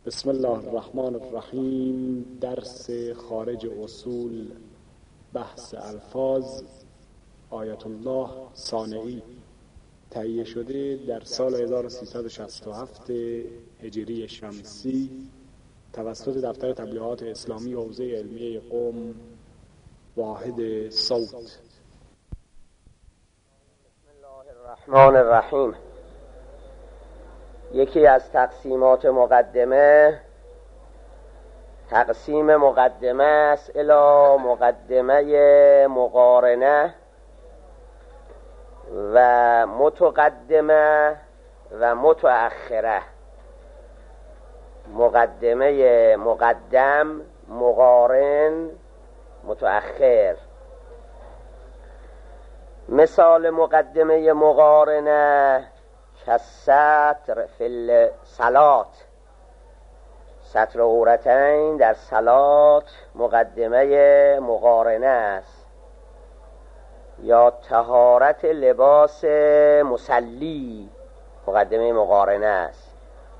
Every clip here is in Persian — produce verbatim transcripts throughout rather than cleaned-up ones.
بسم الله الرحمن الرحیم. درس خارج اصول، بحث الفاظ، آیت الله صانعی، تهیه شده در سال هزار و سیصد و شصت و هفت هجری شمسی توسط دفتر تبلیغات اسلامی حوزه علمیه قم، واحد صوت. بسم الله الرحمن الرحیم. یکی از تقسیمات مقدمه تقسیم مقدمه است الی مقدمه مقارنه و متقدمه و متأخره. مقدمه مقدم، مقارن، متأخر. مثال مقدمه مقارنه کالستر فی الصلات، ستر عورتین در صلات مقدمه مقارنه است. یا طهارت لباس مصلی مقدمه مقارنه است.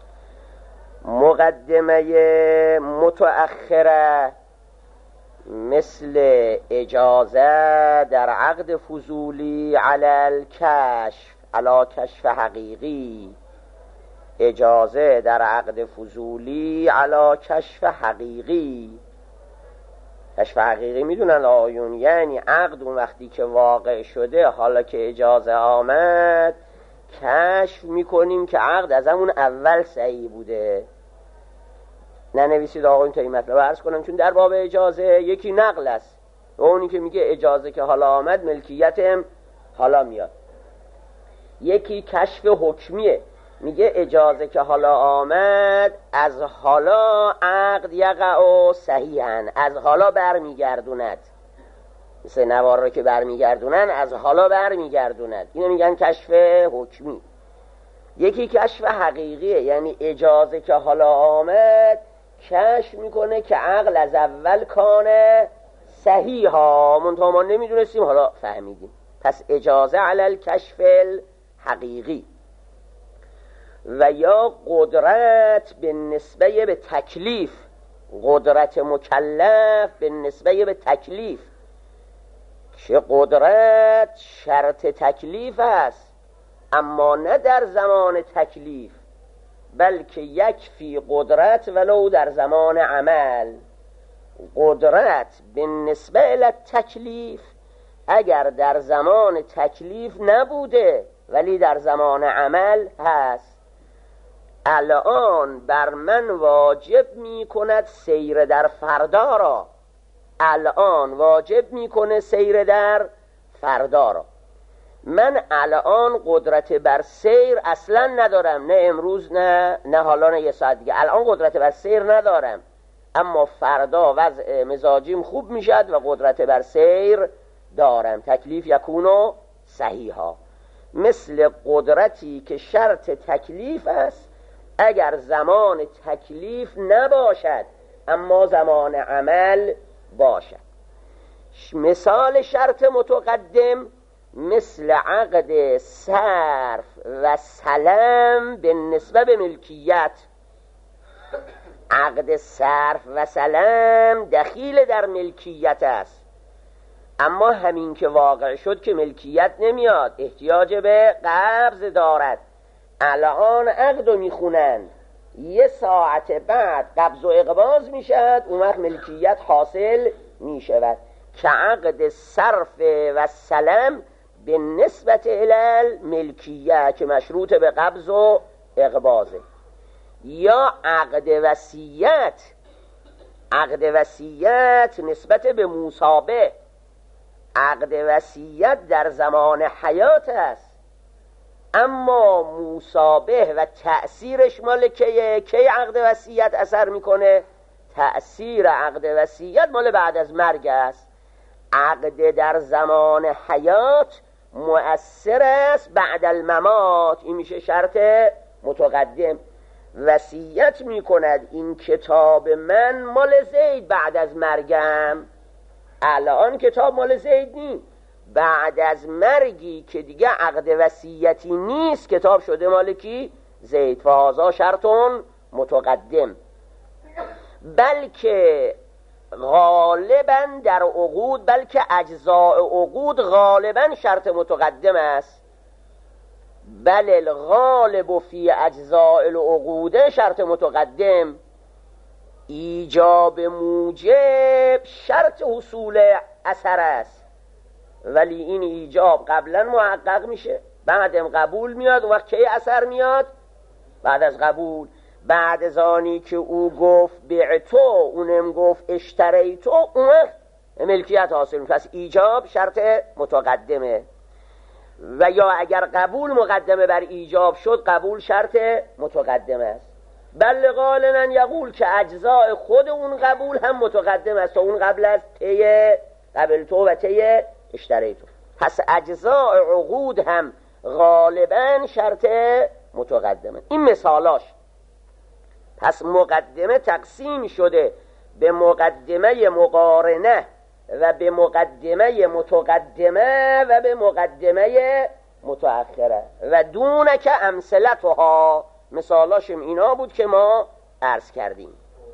مقدمه متأخره مثل اجازه در عقد فضولی علی الکشف، علی کشف حقیقی. اجازه در عقد فضولی علی کشف حقیقی. کشف حقیقی میدونن آیون، یعنی عقد اون وقتی که واقع شده، حالا که اجازه آمد کشف میکنیم که عقد از همون اول صحیح بوده. ننویسید آقایون تا این مطلب عرض کنم، چون در باب اجازه یکی نقل است و اونی که میگه اجازه که حالا آمد ملکیتم حالا میاد. یکی کشف حکمیه، میگه اجازه که حالا آمد از حالا عقد یقع صحیحاً، از حالا برمیگردوند. مثل نوار رو که برمیگردونن از حالا برمیگردوند، اینو میگن کشف حکمی. یکی کشف حقیقیه، یعنی اجازه که حالا آمد کشف میکنه که عقل از اول کانه صحیحا، منتها ما نمیدونستیم حالا فهمیدیم. پس اجازه علی الکشف حقیقی. و یا قدرت به نسبه به تکلیف، قدرت مکلف به نسبه به تکلیف، که قدرت شرط تکلیف است اما نه در زمان تکلیف، بلکه یکفی قدرت ولو در زمان عمل. قدرت به نسبه الی تکلیف اگر در زمان تکلیف نبوده ولی در زمان عمل هست. الان بر من واجب می کند سیر در فردا را، الان واجب می کنه سیر در فردا را. من الان قدرت بر سیر اصلا ندارم، نه امروز نه نه حالا نه یه ساعت دیگه. الان قدرت بر سیر ندارم، اما فردا وضع مزاجیم خوب میشد و قدرت بر سیر دارم. تکلیف یکونو صحیحا. مثل قدرتی که شرط تکلیف است اگر زمان تکلیف نباشد اما زمان عمل باشد. مثال شرط متقدم مثل عقد صرف و سلم به نسبه به ملکیت. عقد صرف و سلم دخیل در ملکیت است، اما همین که واقع شد که ملکیت نمیاد، احتیاج به قبض دارد. الان عقد رو میخونند، یه ساعت بعد قبض و اقباض میشد، اون وقت ملکیت حاصل میشود. که عقد صرف و سلم به نسبت الی ملکیت که مشروط به قبض و اقباضه. یا عقد وصیت، عقد وصیت نسبت به موصابه. عقد وصیت در زمان حیات است، اما موصابه و تأثیرش مال کیه؟ کی عقد وصیت اثر میکنه؟ تأثیر عقد وصیت مال بعد از مرگ است. عقد در زمان حیات مؤثر است بعد الممات، این میشه شرط متقدم. وصیت میکند این کتاب من مال زید بعد از مرگم. الان کتاب مال زید نیست، بعد از مرگی که دیگه عقد وصیتی نیست کتاب شده مال کی؟ زید. فهذا شرطون متقدم. بلکه غالبا در عقود، بلکه اجزاء عقود غالبا شرط متقدم است. بل الغالب فی اجزاء العقود شرط متقدم. ایجاب موجب شرط حصول اثر است، ولی این ایجاب قبلا محقق میشه، بعدم قبول میاد. وقت کی اثر میاد؟ بعد از قبول. بعد از آنی که او گفت بعتو، اونم گفت اشتریتو، اون ملکیت حاصل میشه. پس ایجاب شرط متقدمه. و یا اگر قبول مقدمه بر ایجاب شد، قبول شرط متقدم است. بل غالبا یقول که اجزاء خود اون قبول هم متقدم است تا اون قبل از تی قبل تو و تی اشتریتو. پس اجزاء عقود هم غالبا شرط متقدمه. این مثالاش. پس مقدمه تقسیم شده به مقدمه مقارنه و به مقدمه متقدمه و به مقدمه متأخره. و دونک امثلتها، مثالاشم اینا بود که ما عرض کردیم.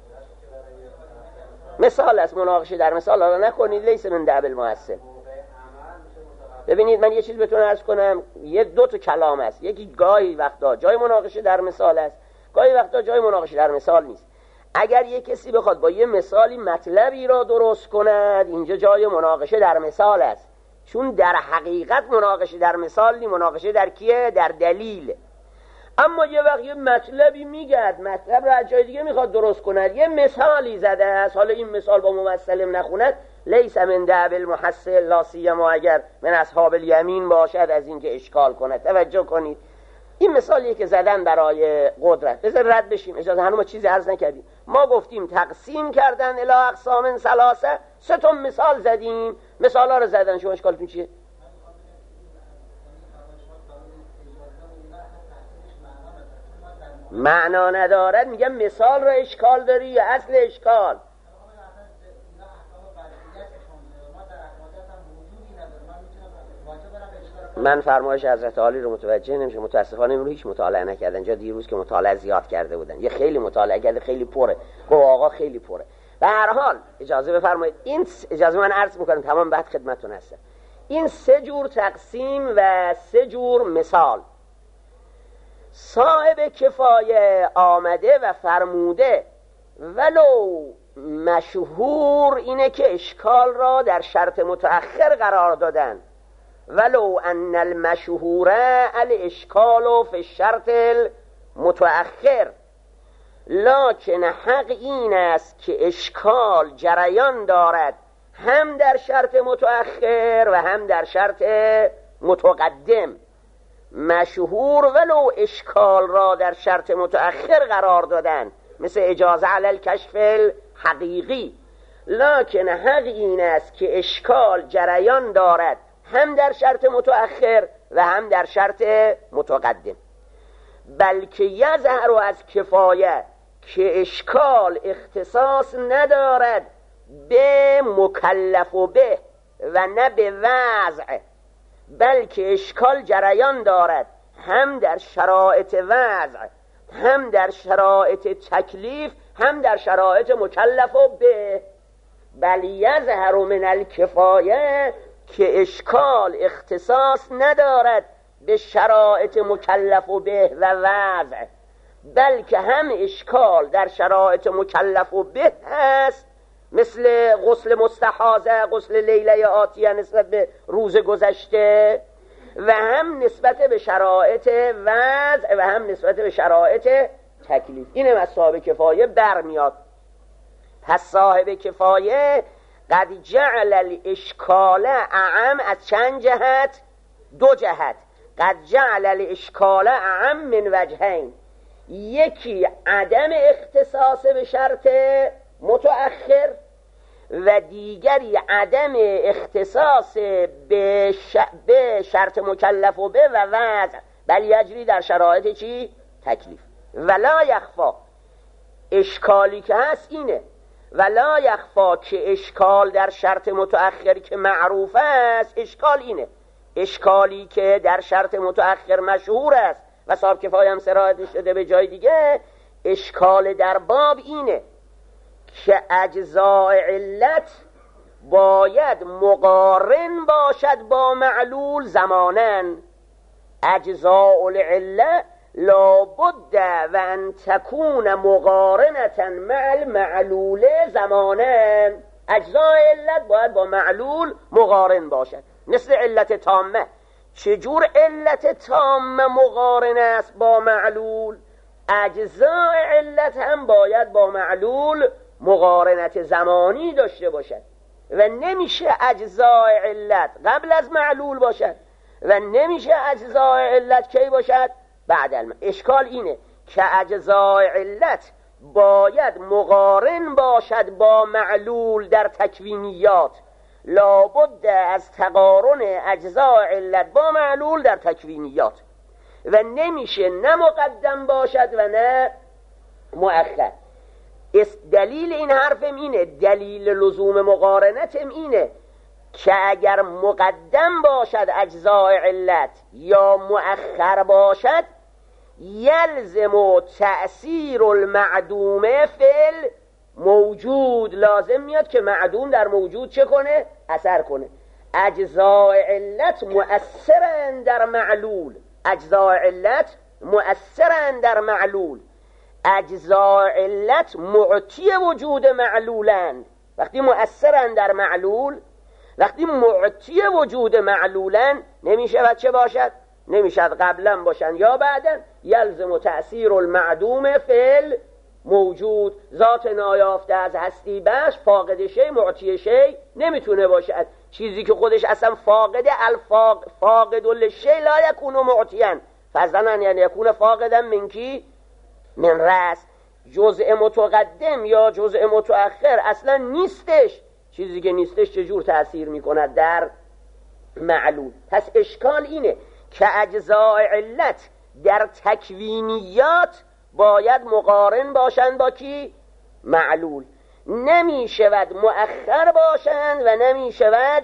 مثال است، مناقشه در مثال حالا نکنید، لیس من دعب المحسن. ببینید من یه چیز بهتون عرض کنم، یه دو تا کلام است. یکی گاهی وقتا جای مناقشه در مثال است، گاهی وقتا جای مناقشه در مثال نیست. اگر یه کسی بخواد با یه مثالی مطلبی را درست کند، اینجا جای مناقشه در مثال است، چون در حقیقت مناقشه در مثال نی، مناقشه در کیه؟ در دلیل. اما یه وقت یه مطلبی میگد، مطلب را از جای دیگه میخواد درست کند، یه مثالی زده است، حالا این مثال با ممثلم نخوند، لیس من دعب المحصل، لا سیما اگر من اصحاب الیمین باشد، از این که اشکال کند. توجه کنید، این مثالیه که زدن برای قدرت. بذار رد بشیم، اجازه، هنوز ما چیزی عرض نکردیم. ما گفتیم تقسیم کردن الی اقسام ثلاثه، سه تا مثال زدیم، مثالا رو زدن. شما اشکالتون چیه؟ معنا ندارد، میگم مثال رو اشکال داری یا اصل اشکال؟ من فرمایش حضرت عالی رو متوجه نمیشه، متاسفانه امروز هیچ مطالعه نکردن. جا دیروز که مطالعه زیاد کرده بودن، یه خیلی مطالعه کرده، خیلی پره، گو آقا خیلی پره. به هر حال اجازه بفرمایید، این اجازه من عرض میکنم، تمام بعد خدمتتون هستم. این سه جور تقسیم و سه جور مثال. صاحب کفایه آمده و فرموده ولو مشهور اینه که اشکال را در شرط متأخر قرار دادن، ولو ان المشهور الاشکال فی الشرط المتأخر، لکن حق این است که اشکال جریان دارد هم در شرط متأخر و هم در شرط متقدم. مشهور ولو اشکال را در شرط متأخر قرار دادن، مثل اجازه علی الکشف الحقیقی، لکن حق این است که اشکال جریان دارد هم در شرط متأخر و هم در شرط متقدم. بلکه یظهر از کفایه که اشکال اختصاص ندارد به مکلف و به و نه به وضع، بلکه اشکال جریان دارد هم در شرایط وضع، هم در شرایط تکلیف، هم در شرایط مکلف و به. بل یظهر من الکفایه که اشکال اختصاص ندارد به شرایط مکلف و به و وضع، بلکه هم اشکال در شرایط مکلف و به هست، مثل غسل مستحاضه، غسل لیله آتیه نسبت به روز گذشته، و هم نسبت به شرایط وضع و هم نسبت به شرایط تکلیف. اینم از صاحب کفایه برمیاد. پس صاحب کفایه قد جعل الاشکال اعم، از چند جهت؟ دو جهت. قد جعل الاشکال اعم من وجهین، یکی عدم اختصاص به شرط متأخر و دیگری عدم اختصاص به, ش... به شرط مکلف و به و وضع، بل یجری در شرایط چی؟ تکلیف. ولا یخفا، اشکالی که هست اینه، ولا یخفا که اشکال در شرط متأخر که معروف است، اشکال اینه، اشکالی که در شرط متأخر مشهور است و صاحب کفایه هم سرایت شده به جای دیگه، اشکال در باب اینه که اجزای علت باید مقارن باشد با معلول زمانن. اجزاء العله لابد و ان تکون مقارنة مع المعلول زمانن. اجزای علت باید با معلول مقارن باشد، مثل علت تامه. چجور علت تامه مقارن است با معلول؟ اجزای علت هم باید با معلول مقارنت زمانی داشته باشد و نمیشه اجزای علت قبل از معلول باشد و نمیشه اجزای علت کی باشد؟ بعد الم. اشکال اینه که اجزای علت باید مقارن باشد با معلول در تکوینیات، لابد از تقارن اجزای علت با معلول در تکوینیات و نمیشه نه مقدم باشد و نه مؤخر. دلیل این حرفم اینه، دلیل لزوم مقارنتم اینه که اگر مقدم باشد اجزای علت یا مؤخر باشد، یلزم تأثیر المعدومه فل موجود. لازم میاد که معدوم در موجود چه کنه؟ اثر کنه. اجزای علت مؤثرن در معلول، اجزای علت مؤثرن در معلول. اجزای علت معطی وجود معلولند. وقتی مؤثرن در معلول، وقتی معطی وجود معلولن، نمیشود چه باشد؟ نمیشد قبلا باشن یا بعدا. یلزم تأثیر المعدوم فعل موجود. ذات نایافته از هستی بخش فاقد شی معطی شی نمیتونه باشد. چیزی که خودش اصلا فاقد الفاق فاقد للشی لا یکون معطیان فضلا یعنی یکون فاقدا من کی؟ من رأس. جزء متقدم یا جزء متأخر اصلا نیستش. چیزی که نیستش چجور تأثیر میکند در معلول؟ پس اشکال اینه که اجزای علت در تکوینیات باید مقارن باشند با کی؟ معلول. نمی شود مؤخر باشند و نمی شود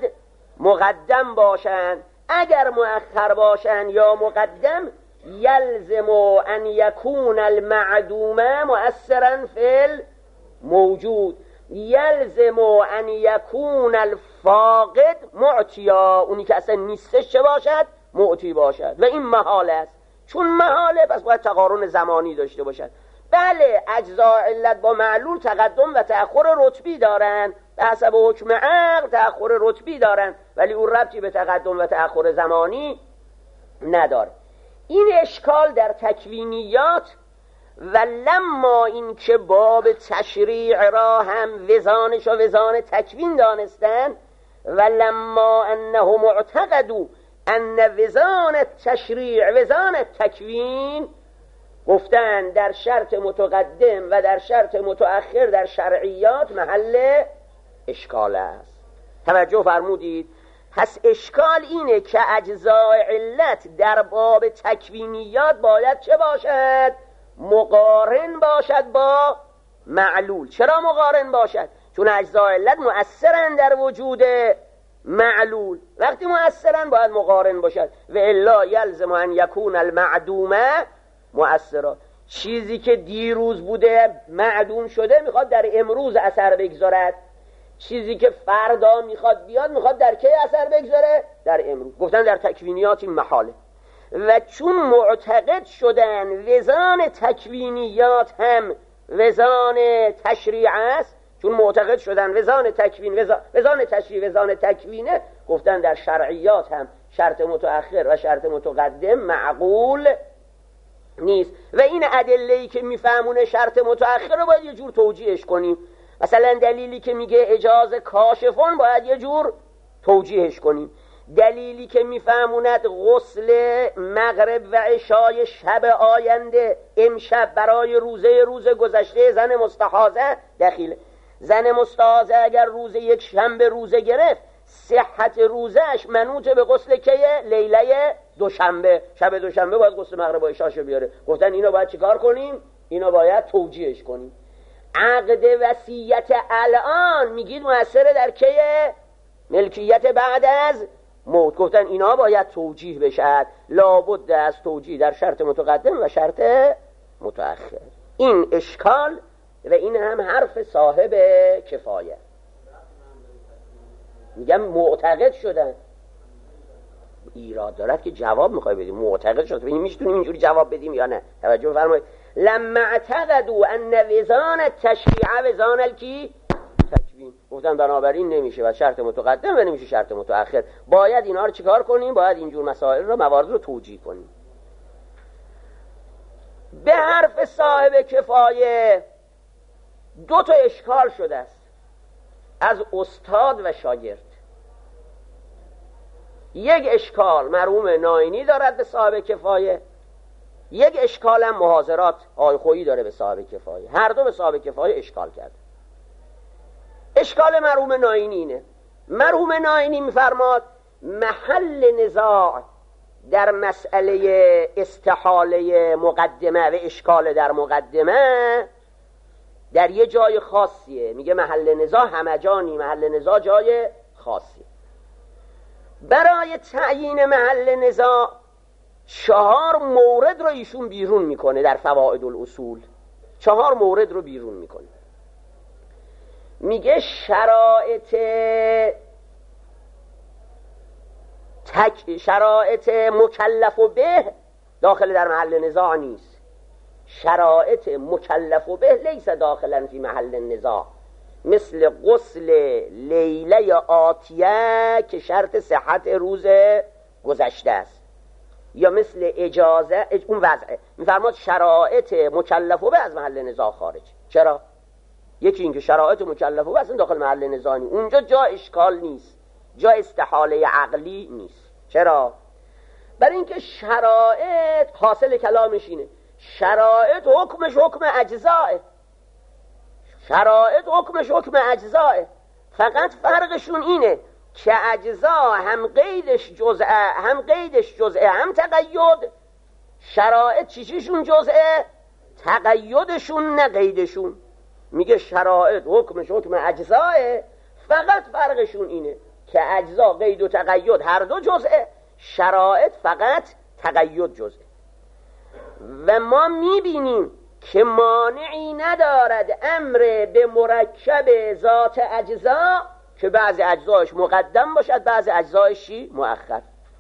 مقدم باشند. اگر مؤخر باشند یا مقدم، یلزم ان یکون المعدومه مؤثرا فی الموجود، یلزم ان یکون الفاقد معطیا. اونی که اصلا نیستش چه باشد؟ معطی باشد و این محال است. چون محاله پس باید تقارن زمانی داشته باشد. بله اجزای علت با معلول تقدم و تأخر رتبی دارن، به حسب حکم عقل تأخر رتبی دارن، ولی اون ربطی به تقدم و تأخر زمانی نداره. این اشکال در تکوینیات و لما این که باب تشریع را هم وزانش و وزان تکوین دانستن و لما انه معتقدو ان وزان تشریع وزان تکوین، گفتن در شرط متقدم و در شرط متأخر در شرعیات محل اشکال است. توجه فرمودید؟ پس اشکال اینه که اجزای علت در باب تکوینیات باید چه باشد؟ مقارن باشد با معلول. چرا مقارن باشد؟ چون اجزای علت مؤثرن در وجود معلول. وقتی مؤثرن باید مقارن باشد و الا یلزم ان یکون المعدومه مؤثرا. چیزی که دیروز بوده معدوم شده میخواد در امروز اثر بگذارد، چیزی که فردا میخواد بیاد میخواد در کی اثر بگذاره؟ در امروز. گفتن در تکوینیات این محاله. و چون معتقد شدن وزان تکوینیات هم وزان تشریع است، چون معتقد شدن وزان تکوین وزان, وزان تشریع وزان تکوینه، گفتن در شرعیات هم شرط متأخر و شرط متقدم معقول نیست. و این ادله‌ای که میفهمونه شرط متأخر رو باید یه جور توجیهش کنیم. مثلا دلیلی که میگه اجاز کاشفون باید یه جور توجیهش کنیم. دلیلی که میفهموند غسل مغرب و عشای شب آینده امشب برای روزه روز گذشته زن مستحاضه دخیل. زن مستحاضه اگر روز یک شنبه روزه گرفت، صحت روزش منوط به غسل کیه؟ لیله دوشنبه. شب دوشنبه باید غسل مغرب و عشاشو بیاره. گفتن اینو باید چیکار کنیم؟ اینو باید توجیهش کنیم. عقد وصیت الان میگید مؤثره در کیه؟ ملکیت بعد از موت. گفتن اینا باید توجیه بشد. لابد از توجیه در شرط متقدم و شرط متأخر. این اشکال و این هم حرف صاحب کفایه. میگم معتقد شدن. ایراد دارد که جواب میخوای بدیم. معتقد شد ببینیم میتونیم اینجوری جواب بدیم یا نه. توجه بفرمایید. لما اعتقدوا ان وزان التشریع وزان الکی تکوین، گفتن بنابراین نمیشه و شرط متقدم و نمیشه شرط متأخر. باید اینا رو چیکار کنیم؟ باید اینجور مسائل رو موارد رو توجیه کنیم. به حرف صاحب کفایه دو تا اشکال شده است از استاد و شاگرد. یک اشکال مرحوم ناینی دارد به صاحب کفایه، یک اشکال هم محاضرات آقای خویی داره به صاحب کفایه. هر دو به صاحب کفایه اشکال کرده. اشکال مرحوم ناینی اینه. مرحوم ناینی میفرماد محل نزاع در مسئله استحاله مقدمه و اشکال در مقدمه در یه جای خاصیه. میگه محل نزاع همه جانی، محل نزاع جای خاصیه. برای تعیین محل نزاع چهار مورد رو ایشون بیرون میکنه در فوائد الاصول. چهار مورد رو بیرون میکنه. میگه شرایط تک شرایط مکلف به داخل در محل نزاع نیست. شرایط مکلف به لیس داخلا فی محل نزاع، مثل غسل لیله آتیه که شرط صحت روز گذشته است، یا مثل اجازه اون وضعه. میفرماد شرایط مکلف به از محل نزاع خارج. چرا؟ یکی این که شرایط مکلف به اصلا داخل محل نزاع نیست، اونجا جا اشکال نیست، جا استحاله عقلی نیست. چرا؟ برای اینکه شرایط حاصل کلامش اینه، شرایط حکمش حکم اجزائه، شرایط حکمش حکم اجزائه، فقط فرقشون اینه که اجزا هم قیدش جزء هم قیدش جزء هم تقید. شرایط چیشیشون جزء، تقیدشون نه قیدشون. میگه شرایط حکمش حکم اجزائه، فقط فرقشون اینه که اجزا قید و تقید هر دو جزء، شرایط فقط تقید جزء. و ما میبینیم که مانعی ندارد امر به مرکب ذات اجزا که بعضی اجزایش مقدم باشد بعضی اجزایش مؤخر.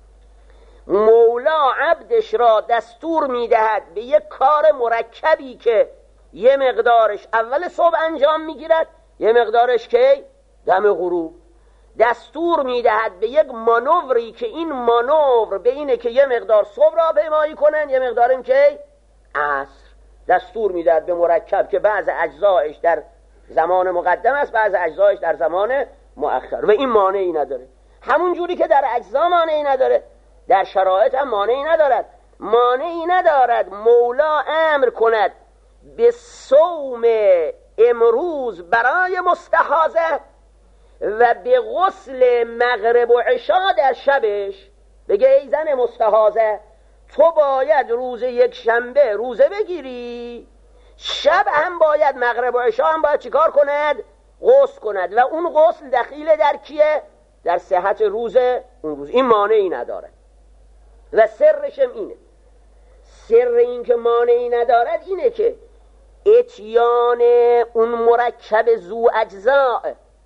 مولا عبدش را دستور میدهد به یک کار مرکبی که یه مقدارش اول صبح انجام میگیرد، یه مقدارش که دم غروب. دستور میدهد به یک مانوری که این مانور به اینه که یه مقدار صبح را پیمایی کنن، یه مقدارم که عصر. دستور میدهد به مرکب که بعض اجزایش در زمان مقدم است بعض اجزایش در زمان مؤخر، و این مانعی نداره. همون جوری که در اجزا مانعی نداره در شرایط هم مانعی ندارد. مانعی ندارد مولا امر کند به صوم امروز برای مستحاضه و به غسل مغرب و عشا در شبش. بگه ای زن مستحاضه تو باید روز یک شنبه روزه بگیری، شب هم باید مغرب و عشا هم باید چیکار کند؟ غسل کند. و اون غسل دخیل در کیه؟ در صحت روز اون روز. این مانعی نداره و سرشم اینه. سر این که مانعی ندارد اینه که اتیان اون مرکب زو اجزاء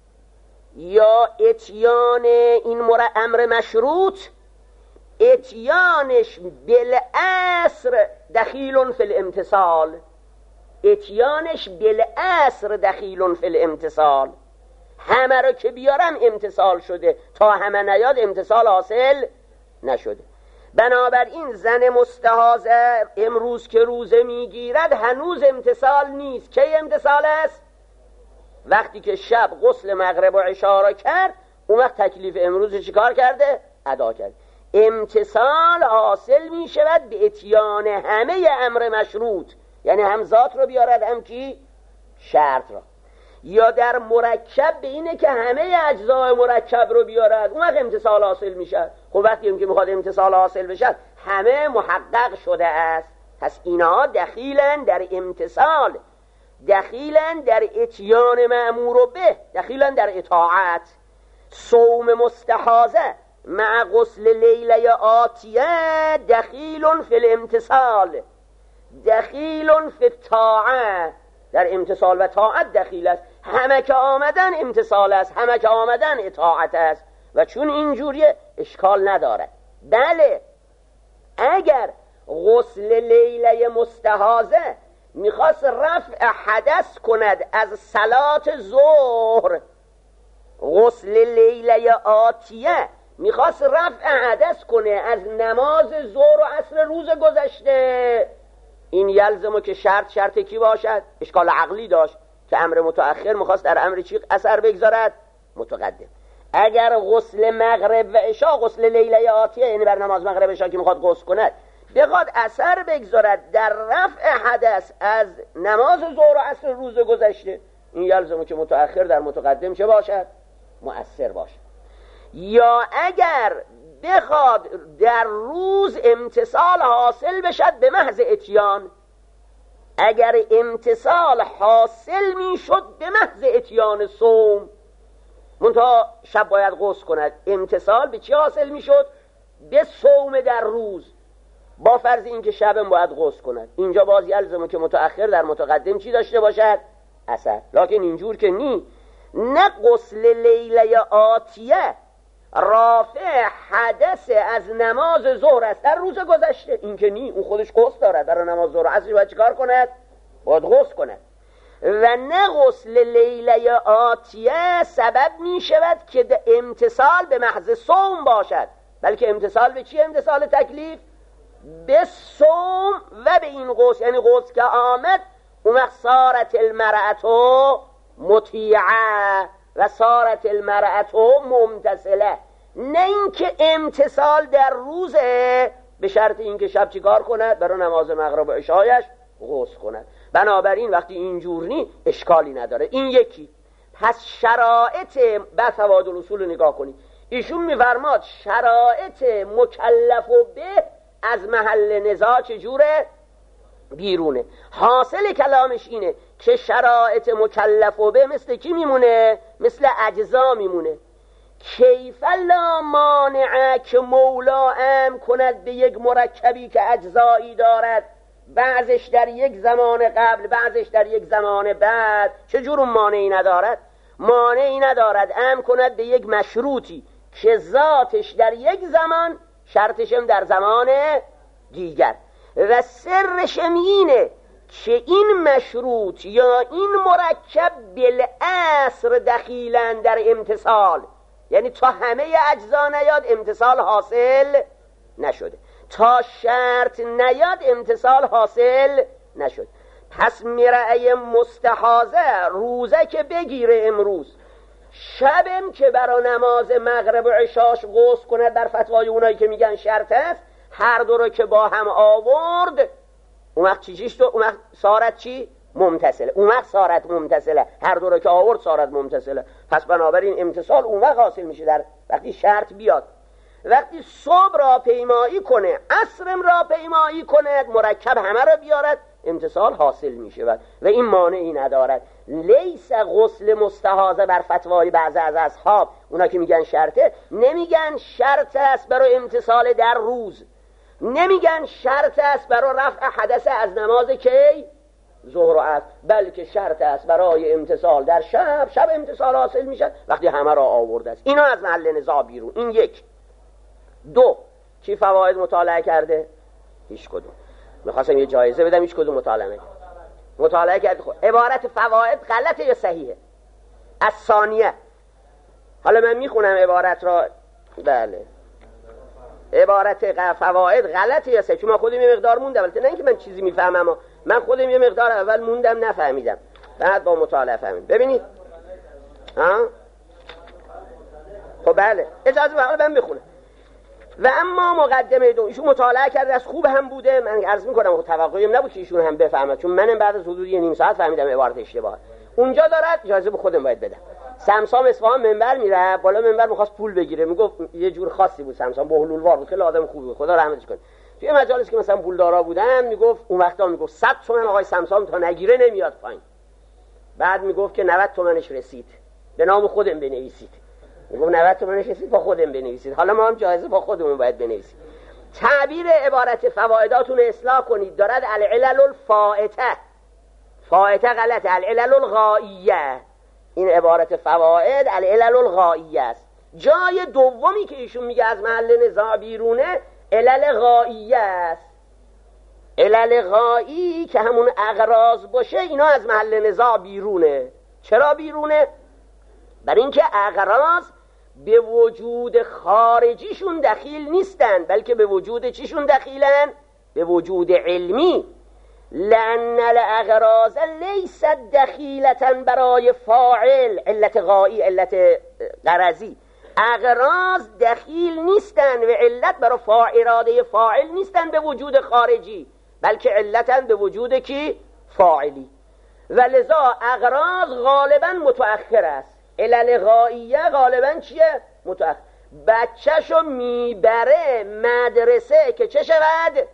یا اتیان این امر مشروط اتیانش بالعصر دخیل فی الامتصال، اتیانش بالعصر دخیل فی الامتصال. همه رو که بیارم امتصال شده، تا همه نیاد امتصال حاصل نشده. بنابراین زن مستحاضه امروز که روزه میگیرد هنوز امتصال نیست. کی امتصال است؟ وقتی که شب غسل مغرب و عشا را کرد، اون وقت تکلیف امروز چیکار کرده؟ ادا کرد. امتصال حاصل می شود به اتیان همه امر مشروط، یعنی هم ذات رو بیارد هم کی؟ شرط را. یا در مرکب به اینه که همه اجزای مرکب رو بیارد، اون وقت امتصال حاصل میشه. خب وقتی هم که میخواد امتصال حاصل بشه همه محقق شده است. پس اینها دخیلن در امتصال، دخیلن در اتیان مأمور به، دخیلن در اطاعت. صوم مستحاضه مع غسل لیله آتیه دخیل فی الامتصال، دخیل فی الطاعه، در امتصال و طاعت دخیل است. همه که آمدن امتصال است، همه که آمدن اطاعت است و چون اینجوریه اشکال ندارد. بله اگر غسل لیله مستحاضه میخواست رفع حدث کند از صلات ظهر، غسل لیله آتیه میخواست رفع حدث کنه از نماز ظهر و عصر روز گذشته، این یلزمه که شرط شرط کی باشد؟ اشکال عقلی داشت که امر متأخر میخواست در امر چی اثر بگذارد؟ متقدم. اگر غسل مغرب و عشاء، غسل لیله آتیه یعنی بر نماز مغرب و عشاء که میخواد غسل کند بخواد اثر بگذارد در رفع حدث از نماز ظهر و عصر روز گذشته، این یلزمه که متأخر در متقدم چه باشد؟ مؤثر باشد. یا اگر بخواد در روز امتصال حاصل بشد به محض اتیان، اگر امتصال حاصل میشد به محض اتیان صوم، منتها شب باید غسل کند، امتصال به چی حاصل میشد؟ به صوم در روز، با فرض اینکه شبم باید غسل کند، اینجا باز یلزمه که متأخر در متقدم چی داشته باشد؟ اثر. لکن اینجور که نی، نه غسل لیله آتیه رافع حدث از نماز ظهر است در روز گذشته، این که نی، اون خودش غسل دارد، در نماز ظهر عصر باید چیکار کند؟ باید غسل کند. و نه غسل لیله آتیه سبب می شود که امتصال به محض صوم باشد، بلکه امتصال به چی؟ امتصال تکلیف به صوم و به این غسل، یعنی غسل که آمد اون وقت صارت المرأة مطیعه و صارت المرأة ممتثله، نه اینکه امتصال در روزه به شرط اینکه شب چیکار کند؟ برای نماز مغرب و عشایش غسل کند. بنابراین وقتی اینجور نی اشکالی نداره. این یکی. پس شرایط به فوائد الاصول نگاه کنید، ایشون میفرماد شرایط مکلف و به از محل نزاع چجوره؟ بیرونه. حاصل کلامش اینه که شرایط مکلف و به مثل کی میمونه؟ مثل اجزا میمونه. کیف لا مانعه که مولا ام کند به یک مرکبی که اجزایی دارد، بعضش در یک زمان قبل بعضش در یک زمان بعد، چجور مانعی ندارد؟ مانعی ندارد ام کند به یک مشروطی که ذاتش در یک زمان شرطشم در زمان دیگر، و سرش اینه که این مشروط یا این مرکب بالعصر دخیلن در امتصال، یعنی تا همه اجزا نیاد امتصال حاصل نشده، تا شرط نیاد امتصال حاصل نشد. پس مرأی مستحاضه روزه که بگیره امروز، شبم که برای نماز مغرب و عشاش غسل کند، در فتوای اونایی که میگن شرط است، هر دو رو که با هم آورد، اون وقت چی چیش تو؟ اون وقت سارت چی؟ ممتصله. اون وقت سارت ممتصله، هر دو رو که آورد سارت ممتصله. پس بنابراین امتصال اون وقت حاصل میشه در وقتی شرط بیاد. وقتی صبح را پیمایی کنه، عصرم را پیمایی کند، مرکب همه را بیارد، امتصال حاصل میشه و این مانعی ندارد. لیس غسل مستحاضه بر فتوای بعضی از اصحاب، اونا که میگن شرطه، نمیگن شرط است برای امتصال در روز، نمیگن شرط است برای رفع حدث از نماز کی؟ ظهر و عصر، بلکه شرط است برای امتصال در شب. شب امتصال حاصل میشه وقتی همه را آورده است. اینا از محل نزاع بیرون. این یک. دو، کی فواید مطالعه کرده؟ هیچ کدوم. میخواستم یه جایزه بدم، هیچ کدوم مطالعه نکرد. مطالعه کرد. خب عبارت فواید غلطه یا صحیحه؟ از ثانیه. حالا من میخونم عبارت را. بله، عبارت فواید غلطه یا صحیحه؟ چون من خودم یه مقدار موندم، البته نه اینکه من چیزی میفهمم، اما من خودم یه مقدار اول موندم نفهمیدم، بعد با مطالعه فهمیدم. ببینید ها، خب بله اجازه بدید حالا من بخونم. و اما مقدمه دو، ایشون مطالعه کرده، از خوب هم بوده، من عرض میکنم توقعیم نبود که ایشون هم بفهمه، چون منم بعد از حدود یه نیم ساعت فهمیدم عبارت اشتباهه. اونجا دارد، اجازه به خودم باید بدم، سمسام اصفهان منبر میره، بالا منبر میخواست پول بگیره، میگفت یه جور خاصی بود سمسام، بهلولوار بود، خیلی آدم خوبی بود، خدا رحمتش کنه. توی مجالس که مثلا پولدارا بودن میگفت، اون وقتا میگفت صد تومن آقای سمسام تا نگیره نمیاد پایین. بعد میگفت که نود تومنش رسید، به نام خودم بنویسید. میگفت نود تومنش رسید، با خودم بنویسید. حالا ما هم جایزه با خودمون باید بنویسیم. تعبیر عبارت فوایداتون اصلاح کنید. دارد العلل الفائته، فائته غلطه، العلل الغائیه. این عبارت فواید العلل الغائیه است. جای دومی که ایشون میگه از محل نزاع بیرونه علل غائیه است. علل غایی که همون اغراض باشه اینا از محل نزاع بیرونه. چرا بیرونه؟ برای اینکه اغراض به وجود خارجیشون دخیل نیستن، بلکه به وجود چیشون دخیلن؟ به وجود علمی. لأن الاغراض لیست دخیلتا برای فاعل، علت غایی، علت غرضی. اغراض دخیل نیستن و علت برای فاعل، اراده فاعل نیستن به وجود خارجی، بلکه علتن به وجود کی؟ فاعلی. و لذا اغراض غالبا متأخر است. علل غائیه غالبا چیه؟ متأخر. بچه‌شو میبره مدرسه که چه شود؟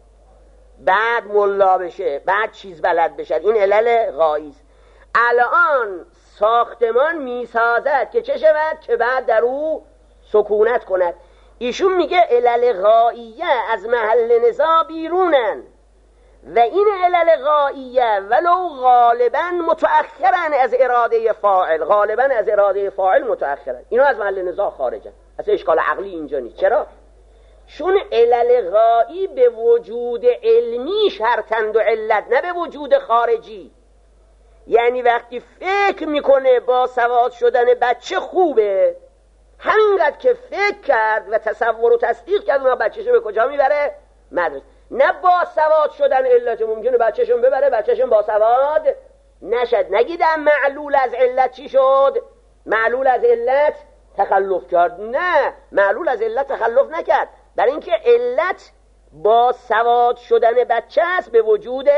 بعد ملا بشه، بعد چیز بلد بشه. این علل غایی است. الان ساختمان میسازد که چه شود؟ که بعد در او سکونت کند. ایشون میگه علل غائیه از محل نزاع بیرونن و این علل غائیه ولو غالبا متأخرن از اراده فاعل، غالبا از اراده فاعل متأخرن، اینا از محل نزاع خارجن. اصلا اشکال عقلی اینجا نیست. چرا؟ چون علل غایی به وجود علمی شرطند و علت، نه به وجود خارجی. یعنی وقتی فکر میکنه با سواد شدن بچه خوبه، همینقدر که فکر کرد و تصور و تصدیق کرد اون بچه‌شو به کجا میبره؟ مدرسه. نه با سواد شدن علت، ممکنه بچه‌شون ببره بچه‌شون با سواد نشد. نگیدم معلول از علت چی شد؟ معلول از علت تخلف کرد. نه، معلول از علت تخلف نکرد، برای اینکه علت با سواد شدن بچه است به وجود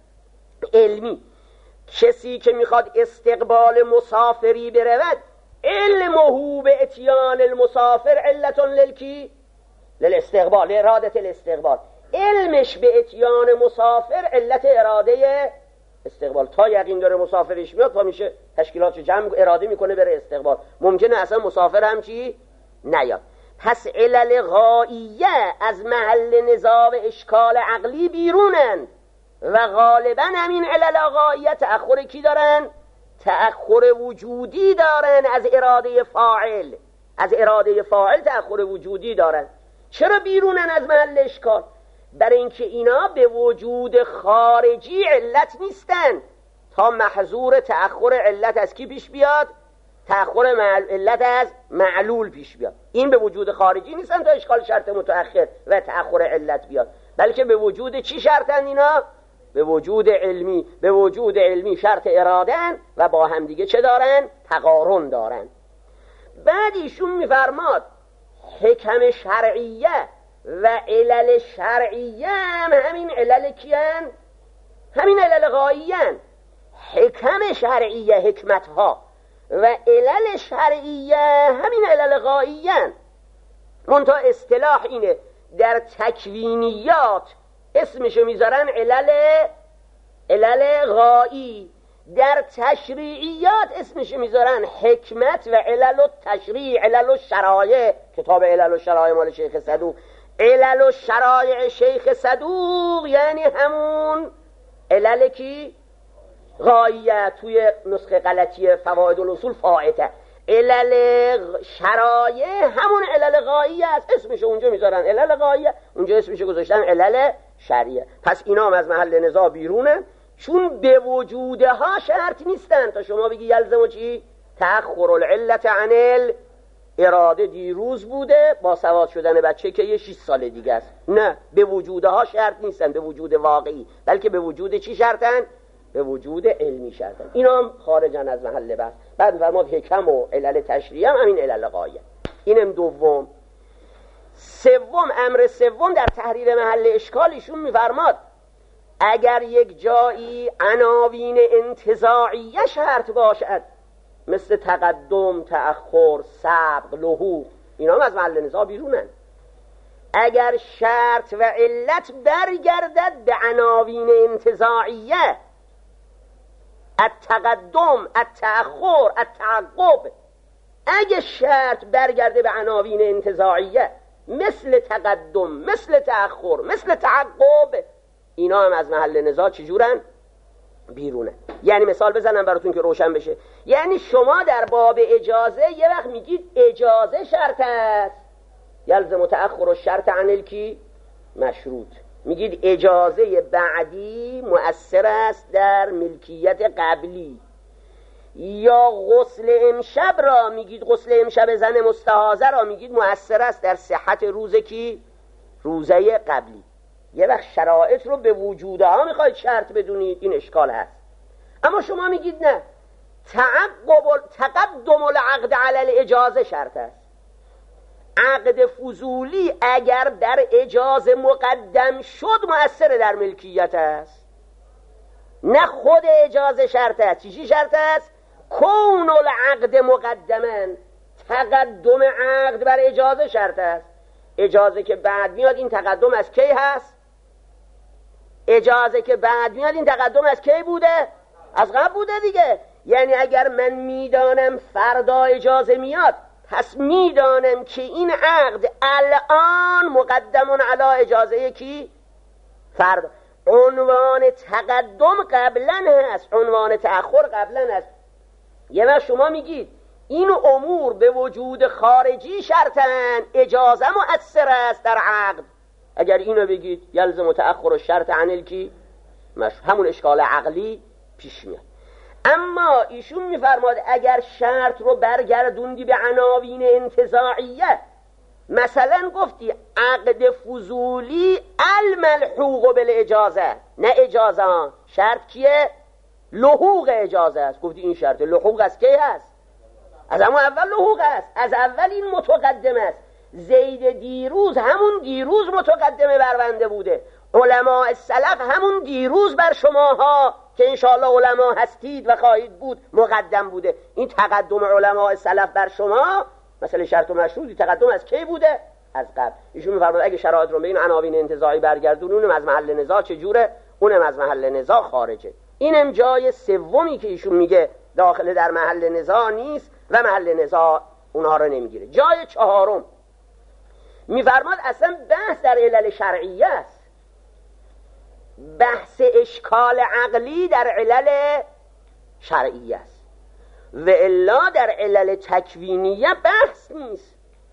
علمی. کسی که میخواد استقبال مسافری برود، علمه به اتیان المسافر علتون للکی للاستقبال، ارادت الاستقبال. علمش به اتیان مسافر علت اراده استقبال. تا یقین داره مسافرش میاد پا میشه تشکیلاتش جمع اراده میکنه بره استقبال. ممکنه اصلا مسافر هم چی نیاد. پس علل غائیه از محل نزاع و اشکال عقلی بیرونن و غالبا همین علل غائیه تأخر کی دارن؟ تأخر وجودی دارن از اراده فاعل. از اراده فاعل تأخر وجودی دارن. چرا بیرونن از محل اشکال؟ برای اینکه اینا به وجود خارجی علت نیستن تا محظور تأخر علت از کی پیش بیاد؟ تأخر علت از معلول پیش بیاد. این به وجود خارجی نیستن تا اشکال شرط متأخر و تأخر علت بیاد، بلکه به وجود چی شرطن اینا؟ به وجود علمی. به وجود علمی شرط ارادن و با هم دیگه چه دارن؟ تقارن دارن. بعد ایشون میفرماد حکم شرعیه و علل شرعیه هم همین علل کیان؟ همین علل غاییان. حکم شرعیه حکمتها و علل شرعیه همین علل غاییان. منتها اصطلاح اینه در تکوینیات اسمشو میذارن علل علل غایی، در تشریعیات اسمشو میذارن حکمت و علل التشریع، علل الشرایع. کتاب علل الشرایع مال شیخ صدوق. علل الشرایع شیخ صدوق یعنی همون علل کی؟ غایه. توی نسخه غلطی فواید الاصول فائته. علل شرایع همون علل غایه است، اسمشو اونجا میذارن علل غایه، اونجا اسمشو گذاشتن علل شرعیه. پس اینا هم از محل نزاع بیرونه، چون به وجودها شرط نیستن تا شما بگی یلزمو چی؟ تأخر العلت عن اراده. دیروز بوده با سواد شدن بچه که یه شش سال دیگه است. نه، به وجودها شرط نیستن، به وجود واقعی، بلکه به وجود چی شرطن؟ به وجود علمی شرطن. اینا هم خارجن از محل بحث. بعد فرمود حکم و علل تشریع هم همین علل غایه. اینم دوم. سوم، امر سوم در تحریر محل اشکالشون میفرماد اگر یک جایی عناوین انتزاعیه شرط باشد، مثل تقدم، تأخر، سبق، لحوق، اینا هم از محل نزاع بیرونن. اگر شرط و علت برگردد به عناوین انتزاعیه، التقدم، التأخر، التعقب، اگه شرط برگرده به عناوین انتزاعیه مثل تقدم، مثل تأخر، مثل تعقب، اینا هم از محل نزاع چجورن؟ بیرونه. یعنی مثال بزنم براتون که روشن بشه. یعنی شما در باب اجازه یه وقت میگید اجازه شرط است، یلزم تأخر الشرط عن الکی مشروط. میگید اجازه بعدی مؤثر است در ملکیت قبلی. یا غسل امشب را میگید، غسل امشب زن مستحاضه را میگید مؤثر است در صحت روز کی؟ روزه قبلی. یه وقت شرایط رو به وجودها میخواید شرط بدونید، این اشکال هست. اما شما میگید نه، تعقب تقدم العقد علی الاجازه شرط است. عقد فضولی اگر در اجازه مقدم شد مؤثر در ملکیت است، نه خود اجازه شرط است. چی شرط است؟ کون العقد مقدما، تقدم عقد بر اجازه شرط است. اجازه که بعد میاد این تقدم از کی هست؟ اجازه که بعد میاد این تقدم از کی بوده؟ از قبل بوده دیگه. یعنی اگر من میدانم فردا اجازه میاد، پس میدانم که این عقد الان مقدم علی اجازه کی؟ فردا. عنوان تقدم قبلا هست، عنوان تأخر قبلا هست. یه وقت شما میگید این امور به وجود خارجی شرطن، اجازه مؤثر است در عقد. اگر اینو بگید یلزم تأخر الشرط عن الکی مش، همون اشکال عقلی پیش میاد. اما ایشون میفرماد اگر شرط رو برگردوندی به عناوین انتزاعیه، مثلا گفتی عقد فضولی الملحوق بالاجازه، نه اجازه. شرط کیه؟ لحوق اجازه است. گفتی این شرط لحوق از کی هست؟ از همون اول لحوق است، از اول این متقدم است. زید دیروز همون دیروز متقدمه بر بنده بوده. علماء سلف همون دیروز بر شماها که انشاءالله علما هستید و خواهید بود مقدم بوده. این تقدم علماء سلف بر شما مثلا شرط و مشروطی تقدم از کی بوده؟ از قبل. ایشون می‌فرماید اگه شرایط رو به این عناوین انتزاعی برگردون، اونم از محل نزاع چجوره؟ اونم از محل نزاع خارجه. اینم جای سومی که ایشون میگه داخل در محل نزاع نیست و محل نزاع اونها رو نمیگیره. جای چهارم می‌فرماد اصلا بحث در علل شرعیه است. بحث اشکال عقلی در علل شرعیه است و الا در علل تکوینیه بحث نیست،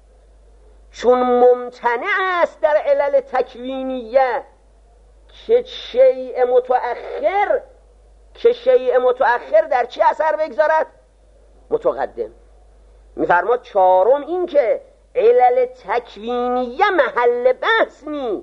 چون ممتنع است در علل تکوینیه که شیء متأخر که شیء متأخر در چی اثر بگذارد؟ متقدم. میفرماد چهارم این که علل تکوینیه محل بحث نی،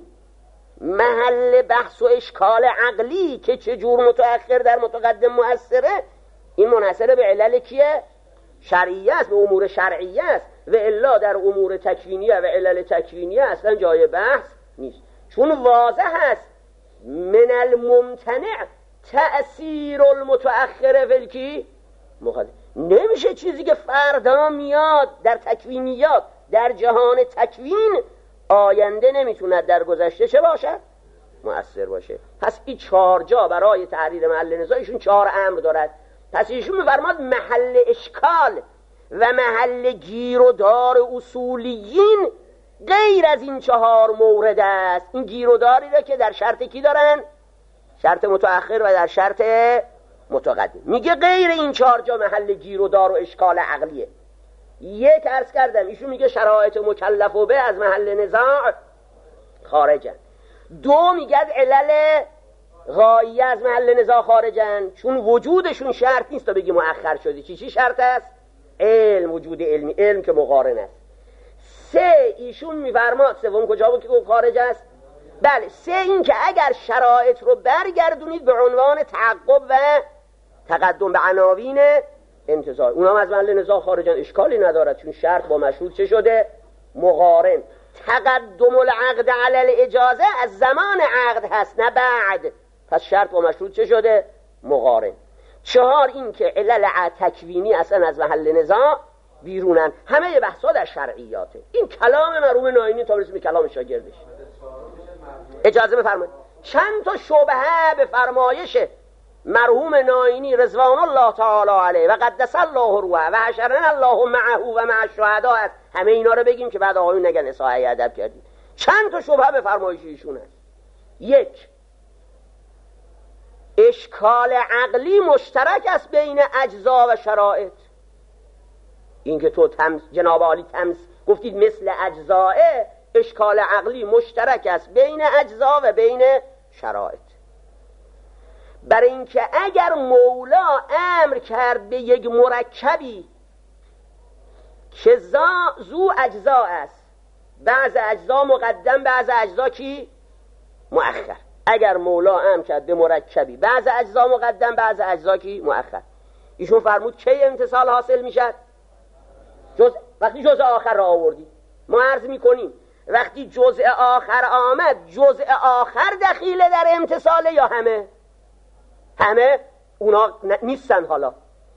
محل بحث و اشکال عقلی که چجور متأخر در متقدم مؤثره، این منحصر به علل کیه؟ شرعیه است، به امور شرعیه است و الا در امور تکوینیه و علل تکوینیه اصلا جای بحث نیست، چون واضح است من الممتنع تأثیر المتأخر فلکی مقدم. نمیشه چیزی که فردا میاد در تکوینیات در جهان تکوین آینده نمیتوند در گذشته چه باشد؟ مؤثر باشه. پس این چهار جا برای تحریر محل نزاع ایشون چهار امر دارد. پس ایشون میفرماد محل اشکال و محل گیر و دار اصولیین غیر از این چهار مورد است. این گیر و داری را که در شرط کی دارن؟ شرط متأخر و در شرط متقدم. میگه غیر این چهار جا محل گیر و دار و اشکال عقلیه. یک عرض کردم ایشون میگه شرایط مکلف و به از محل نزاع خارجن. دو میگه علل غایه از محل نزاع خارجن، چون وجودشون شرط نیست تا بگی مؤخر شده. چی چی شرط است؟ علم، وجود علمی، علم که مقارن است. سه ایشون میفرماد سوم کجا بود که خارج است؟ بله، سه این که اگر شرایط رو برگردونید به عنوان تعقب و تقدم به عناوین انتزاع، اونها از محل نزاع خارجن، اشکالی ندارد، چون شرط با مشروط چه شده؟ مقارن. تقدم العقد علی الاجازه از زمان عقد هست نه بعد، پس شرط با مشروط چه شده؟ مقارن. چهار این که علل تکوینی اصلا از محل نزاع بیرونن. همه بحثا در شرعیاته. این کلام مرحوم ناینی تا برسیم کلام شاگردش. اجازه بفرمایید چند تا شبهه به فرمایش مرحوم ناینی رضوان الله تعالی علیه و قدس الله روحه و حشرنا الله معه و مع الشهداء است. همه اینا رو بگیم که بعد آقایون نگن اصحاح ادب کردید. چند تا شبهه به فرمایش ایشون است. یک، اشکال عقلی مشترک است بین اجزا و شرائط. این که تو تمس جناب عالی تمس گفتید مثل اجزاه، اشکال عقلی مشترک است بین اجزا و بین شرائط. برای اینکه اگر مولا امر کرد به یک مرکبی که زو اجزا است، بعض اجزا مقدم بعض اجزا کی مؤخر، اگر مولا امر کرد به مرکبی بعض اجزا مقدم بعض اجزا کی مؤخر، ایشون فرمود کی امتصال حاصل میشد؟ جز وقتی جزء آخر را آوردی. ما عرض میکنیم وقتی جزء آخر آمد، جزء آخر دخیله در امتصال یا همه؟ همه اونا نیستن. حالا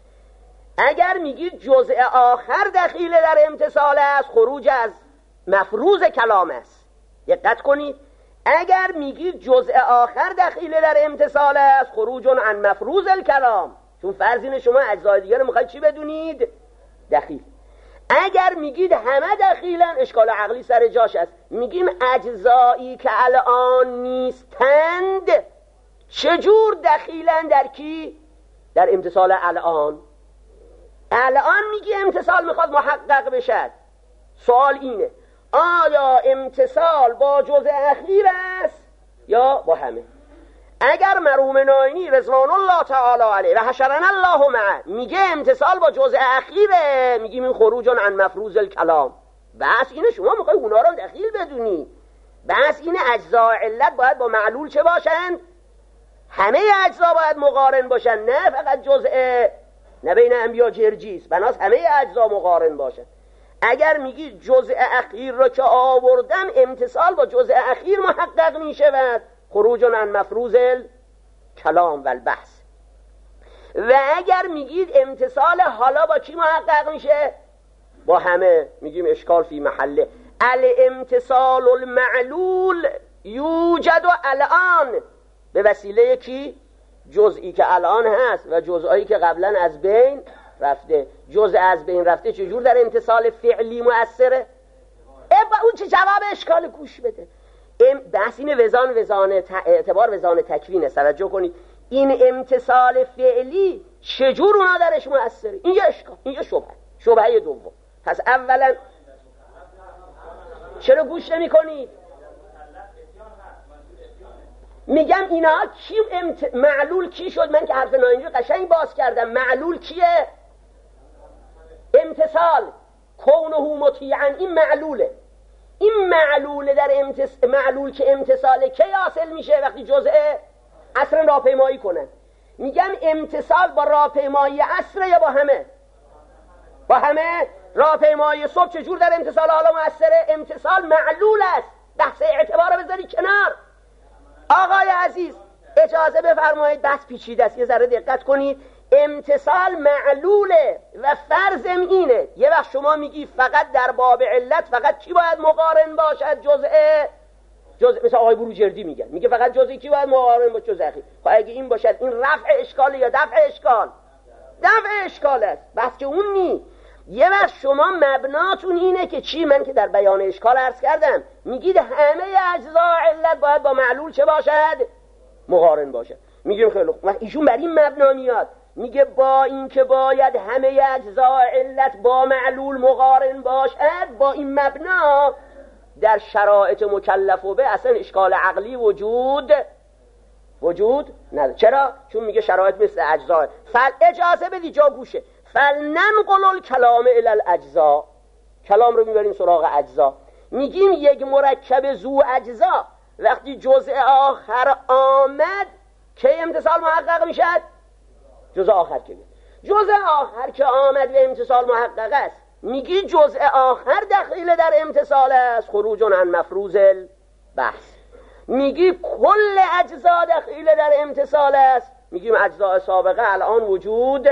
اگر میگید جزء آخر دخیله در امتصال است، خروج از مفروض کلام است. دقت کنید، اگر میگید جزء آخر دخیله در امتصال است، خروج عن مفروض الکلام، چون فرضین شما اجزای دیگر رو میخواید چی بدونید؟ دخیل. اگر میگید همه دخیلن، اشکال عقلی سر جاش است. میگیم اجزایی که الان نیستند چجور دخیلن در کی؟ در امتصال الان. الان میگی امتصال میخواد محقق بشد. سوال اینه آیا امتصال با جزء اخیر است یا با همه؟ اگر مرحوم ناینی رضوان الله تعالی علیه و حشرنا الله معه میگه امتصال با جزء اخیره، میگیم این خروج عن مفروض الکلام. بس اینه شما میخوای اونا رو دخیل بدونی. بس اینه اجزا علت باید با معلول چه باشند؟ همه اجزا باید مقارن باشن، نه فقط جزء، نه بین انبیا جرجیس، بناس همه اجزا مقارن باشن. اگر میگی جزء اخیر رو که آوردم امتصال با جزء اخیر محقق میشود، خروج عن مفروض الکلام و البحث. و اگر میگید امتصال حالا با کی محقق میشه؟ با همه، میگیم اشکال فی محله. الامتصال المعلول یوجد الان به وسیله کی؟ جزئی که الان هست و جزئی که قبلا از بین رفته. جزء از بین رفته چجور در امتصال فعلی مؤثره؟ ابا اون چه جواب اشکال گوش بده. بحث اینه وزان وزان اعتبار وزان تکوین است. توجه کنید این امتصال فعلی چجور اونا درش مؤثره؟ این یه اشکال، این یه شبهه. شبهه دوم. پس اولا چرا گوش نمی کنید؟ میگم اینا کی امت... معلول کی شد؟ من که حرف ناینجو قشنگ باز کردم. معلول کیه؟ امتصال کونه مطیعا، این معلوله. این معلول در امتص... معلول که امتصال کی حاصل میشه؟ وقتی جزء عصر راهپیمایی کنن. میگم امتصال با راهپیمایی عصر یا با همه؟ با همه. راهپیمایی صبح چجور در امتصال حالا مؤثره؟ امتصال معلول است. بحث اعتبار رو بذاری کنار. آقای عزیز اجازه بفرمایید، بس پیچیده است، یه ذره دقت کنید. امتصال معلوله و فرضم اینه. یه وقت شما میگی فقط در باب علت فقط کی باید مقارن باشد؟ جزء جزء مثلا آقای بروجردی میگن، میگه فقط جزئی کی باید مقارن با جزء اخیر. خب اگه این باشد این رفع اشکال یا دفع اشکال؟ دفع اشکال است. بس که اون نی. یه وقت شما مبناتون اینه که چی؟ من که در بیان اشکال عرض کردم، میگید همه اجزا علت باید با معلول چه باشد؟ مقارن باشد. میگیم خیلی خوب. ایشون بر این مبنا میاد، میگه با این که باید همه اجزا علت با معلول مقارن باشد، با این مبنا در شرایط مکلف به اصلا اشکال عقلی وجود وجود نداره. چرا؟ چون میگه شرایط مثل اجزا. فل اجازه بدی جا گوشه. فلننقل الکلام الی الاجزا، کلام رو میبریم سراغ اجزا. میگیم یک مرکب ذو اجزا وقتی جزء آخر آمد که امتصال محقق میشد؟ جزء آخر که جزء آخر که آمد و امتصال محقق است، میگی جزء آخر دخیل در امتصال است، خروج عن مفروض البحث. میگی کل اجزا دخیل در امتصال است، میگیم اجزاء سابقه الان وجود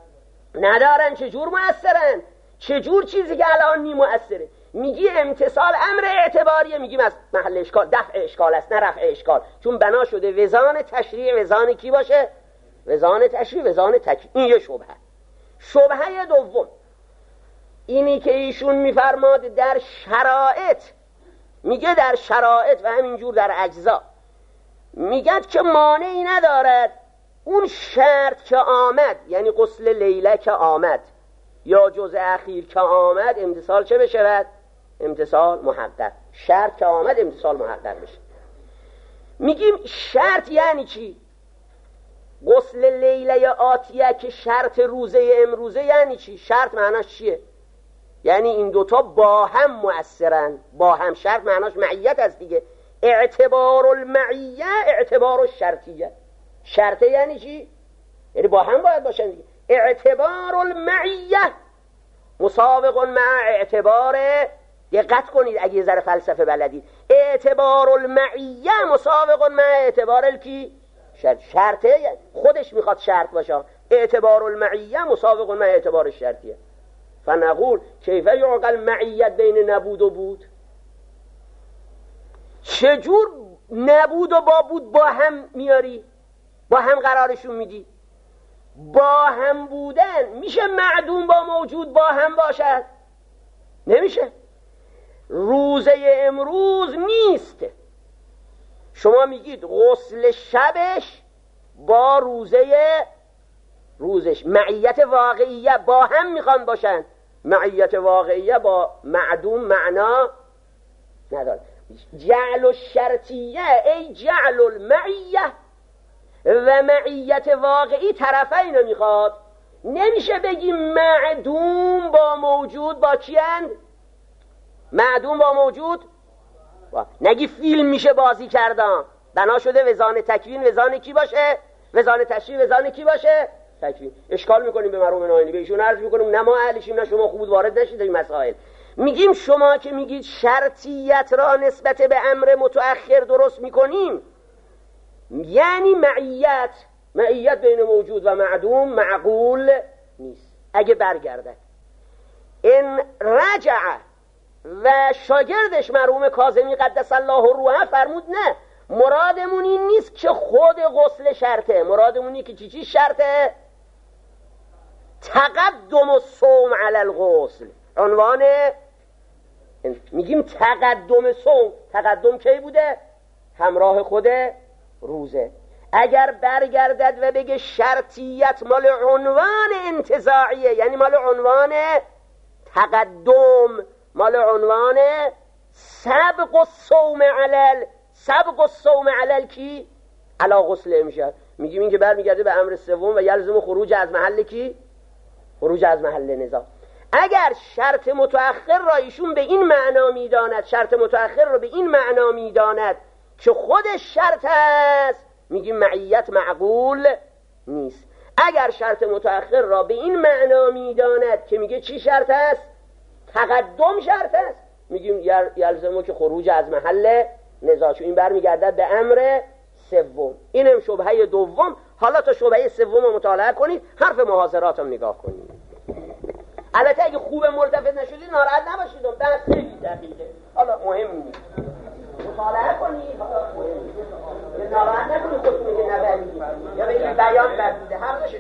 ندارن. چجور مؤثرن؟ چجور چیزی که الان نی مؤثره؟ میگی امتصال امر اعتباریه، میگیم از محل اشکال، دفع اشکال است نه رفع اشکال، چون بنا شده وزان تشریع وزان کی باشه؟ وزان تشریع وزان تکوین. این یه شبهه. شبهه دوم اینی که ایشون میفرماد در شرایط، میگه در شرایط و همینجور در اجزا، میگه که مانعی ندارد اون شرط که آمد، یعنی غسل لیله که آمد یا جزء اخیر که آمد، امتصال چه بشود؟ امتصال محقق. شرط که آمد امتصال محقق بشه. میگیم شرط یعنی چی؟ غسل لیله آتیه که شرط روزه امروزه یعنی چی؟ شرط معناش چیه؟ یعنی این دوتا با هم مؤثرن، با هم. شرط معناش معیت است دیگه. اعتبار المعیه اعتبار الشرطیه. شرطه یعنی چی؟ یعنی با هم باید باشن دیگه. اعتبار المعیه مسابق مع اعتبار، دقت کنید اگه یه ذره فلسفه بلدید، اعتبار المعیه مسابق مع اعتبار الکی شرط. شرطه خودش میخواد شرط باشه. اعتبار المعیه مسابق مع اعتبار الشرطیه. فنقول کیف یعقل معیت بین نبود و بود؟ چجور نبود و با بود با هم میاری، با هم قرارشون میدی؟ با هم بودن میشه معدوم با موجود با هم باشد؟ نمیشه. روزه امروز نیست. شما میگید غسل شبش با روزه روزش، معیت واقعیه با هم میخوان باشن. معیت واقعیه با معدوم معنا نداره. جعل الشرطیه ای جعل المعیه و معیت واقعی طرفین میخواد. نمیشه بگیم معدوم با موجود با کیند؟ معدوم با موجود با. نگی فیلم میشه بازی کردن، بنا شده وزان تکوین وزان کی باشه؟ وزان تشریح وزان کی باشه؟ تکوین. اشکال میکنیم به مرحوم ناینی، به ایشون عرض میکنیم نه ما اهلشیم نه شما خوب وارد نشید این مسائل. میگیم شما که میگید شرطیت را نسبت به امر متأخر درست میکنیم، یعنی معیت معیت بین موجود و معدوم معقول نیست. اگه برگردد این رجع و شاگردش مرحوم کاظمی قدس الله روحه فرمود نه، مرادمون این نیست که خود غسل شرطه، مرادمون اینه که چی چی شرطه؟ تقدم الصوم علی الغسل. عنوان میگیم تقدم صوم، تقدم کی بوده؟ همراه خود روزه. اگر برگردد و بگه شرطیت مال عنوان انتزاعیه، یعنی مال عنوان تقدم، مال عنوان سبق الصوم علل سبق الصوم علل کی؟ علا غسل امشب. میگیم این که برمیگرده به امر سوم و یلزم خروج از محل کی؟ خروج از محل نزاع. اگر شرط متأخر را ایشون به این معنا میداند، شرط متأخر را به این معنا میداند که خودش شرط است، میگیم معیت معقول نیست. اگر شرط متأخر را به این معنا میداند که میگه چی شرط است؟ تقدم شرط است، میگیم یلزمو که خروج از محل نزاع، چون این برمیگردد به امر سوم. اینم شبهه دوم. حالا تا شبهه سوم رو مطالعه کنید، حرف محاضرات هم نگاه کنید. البته اگه خوب ملتفت نشدید ناراحت نباشید، بحث خیلی دقیقه، حالا مهم نیست، مطالعه کنید. حالا مهم نیست، ناراحت نکنید خودتون که نبرید یا بگید بیان بردیده، حقش